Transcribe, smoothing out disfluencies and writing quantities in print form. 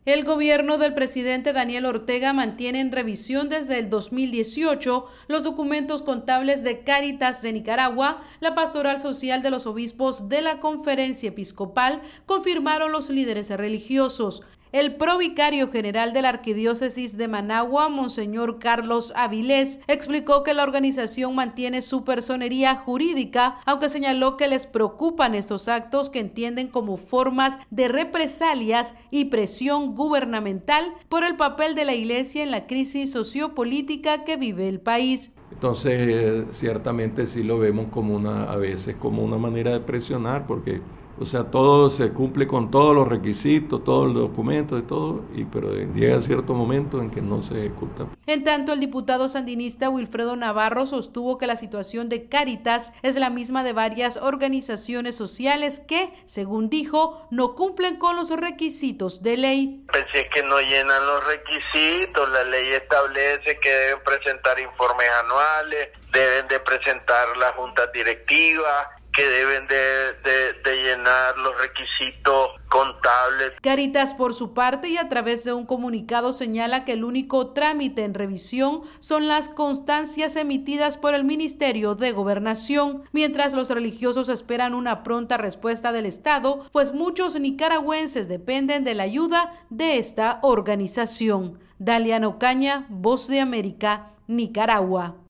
El gobierno del presidente Daniel Ortega mantiene en revisión desde el 2018 los documentos contables de Cáritas de Nicaragua. La pastoral social de los obispos de la Conferencia Episcopal confirmaron los líderes religiosos. El provicario general de la Arquidiócesis de Managua, Monseñor Carlos Avilés, explicó que la organización mantiene su personería jurídica, aunque señaló que les preocupan estos actos que entienden como formas de represalias y presión gubernamental por el papel de la Iglesia en la crisis sociopolítica que vive el país. Entonces, ciertamente sí lo vemos como a veces como una manera de presionar, porque todo se cumple con todos los requisitos, todos los documentos, todo, pero llega cierto momento en que no se ejecuta. En tanto, el diputado sandinista Wilfredo Navarro sostuvo que la situación de Cáritas es la misma de varias organizaciones sociales que, según dijo, no cumplen con los requisitos de ley. Pensé que no llenan los requisitos, la ley establece que deben presentar informes anuales, deben de presentar las juntas directivas, que deben de llenar los requisitos contables. Cáritas, por su parte, y a través de un comunicado, señala que el único trámite en revisión son las constancias emitidas por el Ministerio de Gobernación, mientras los religiosos esperan una pronta respuesta del Estado, pues muchos nicaragüenses dependen de la ayuda de esta organización. Daliana Ocaña, Voz de América, Nicaragua.